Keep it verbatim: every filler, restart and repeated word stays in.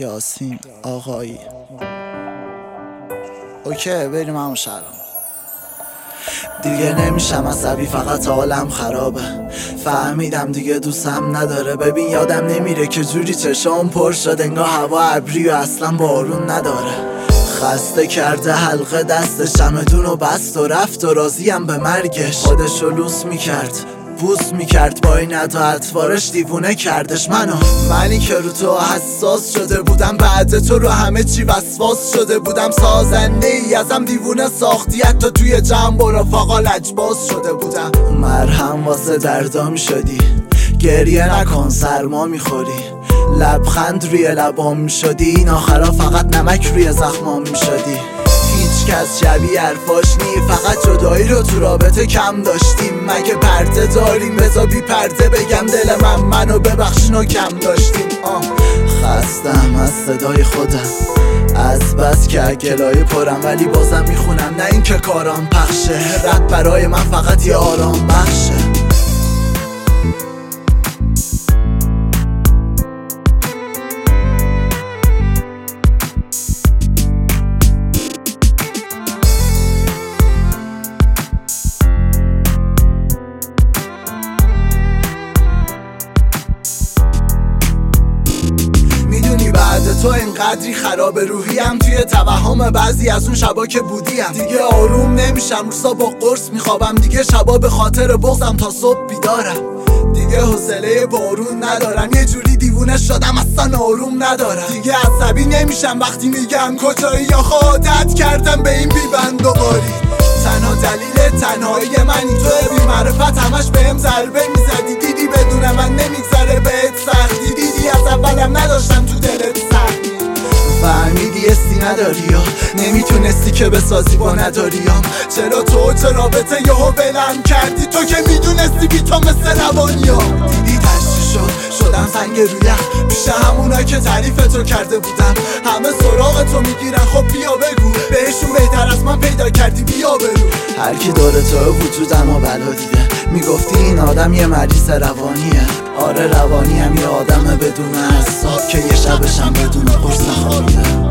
یاسین آقایی. اوکی بریم همون شهرام. دیگه نمیشم عصبی، فقط حالم خرابه. فهمیدم دیگه دوستم نداره. ببین یادم نمیره که جوری چشام پر شد انگار هوا ابری و اصلا بارون نداره. خسته کرده حلقه دستش، چمدون و بست و رفت و راضیم به مرگش. خودشو لوس میکرد بوس میکرد با این ادا اطوارش، دیوونه کردش منو. منی که رو تو حساس شده بودم، بعد تو رو همه چی وسواس شده بودم. سازنده ای ازم دیوونه ساختی، حتی توی جمع و رفاقا لجباز شده بودم. مرهم واسه دردام شدی، گریه نکن سرما میخوری. لبخند روی لبام میشدی، این آخرا فقط نمک روی زخمام میشدی. هیچ کس شبیه حرفاش نی، فقط جدایی رو تو رابطه کم داشتیم. مگه پرده داریم بذار بی پرده بگم دل من منو ببخشین و کم داشتیم. آه خستم از صدای خودم، از بس که گلای پرم ولی بازم میخونم. نه این که کارام پخشه، رد برای من فقط یه آرام بخشه. تو اینقدری خراب روحیم، توی توهم بعضی از اون شبا که بودیم. دیگه آروم نمیشم، روزا با قرص میخوابم. دیگه شبا به خاطر بغضم تا صبح بیدارم. دیگه حوصله بارون ندارم، یه جوری دیوونه شدم اصلا آروم ندارم. دیگه عصبی نمیشم وقتی میگم کجایی، یا عادت کردم به این بیبند و باری. تنها دلیل تنهایی منی تو بی معرفت، همش بهم ضربه میزدی. دیدی بدون من نمیگذره بهت سختی، دیدی از اولم نداشتم تو دلت سختی. فهمیدی استی نداری یا نمیتونستی که بسازی با نداریام. چرا تو چه رابطه یهو بلند کردی، تو که میدونستی بی تو مثل روانیام. دیدی تشتی شد شدم سنگ رویم، پیش همونا که تعریف تو کرده بودم. همه سراغ تو میگیرن، خب بیا بگو بهشون بهتر از من پیدا کردی، بیا برو. هر کی داره تو وجودم و بلا دیده، میگفتی این آدم یه مریض روانیه. آره روانی هم یه آدم بدون اعصاب که یه شبشم بدون قرص خوابیده.